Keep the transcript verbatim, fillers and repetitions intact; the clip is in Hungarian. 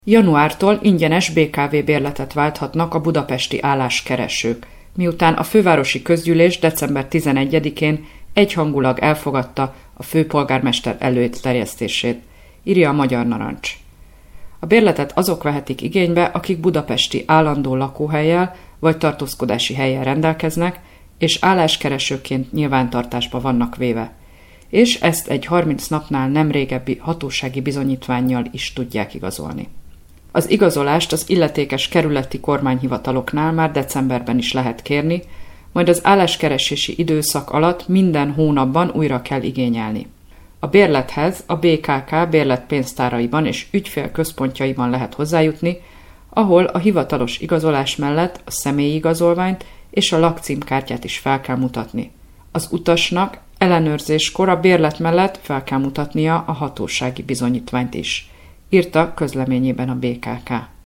Januártól ingyenes bé ká vé bérletet válthatnak a budapesti álláskeresők, miután a fővárosi közgyűlés december tizenegyedikén egyhangulag elfogadta a főpolgármester előterjesztését, írja a Magyar Narancs. A bérletet azok vehetik igénybe, akik budapesti állandó lakóhellyel vagy tartózkodási hellyel rendelkeznek, és álláskeresőként nyilvántartásba vannak véve, és ezt egy harminc napnál nem régebbi hatósági bizonyítvánnyal is tudják igazolni. Az igazolást az illetékes kerületi kormányhivataloknál már decemberben is lehet kérni, majd az álláskeresési időszak alatt minden hónapban újra kell igényelni. A bérlethez a bé ká ká bérletpénztáraiban és ügyfélközpontjaiban lehet hozzájutni, ahol a hivatalos igazolás mellett a személyi igazolványt és a lakcímkártyát is fel kell mutatni. Az utasnak ellenőrzéskor a bérlet mellett fel kell mutatnia a hatósági bizonyítványt is, írta közleményében a bé ká ká.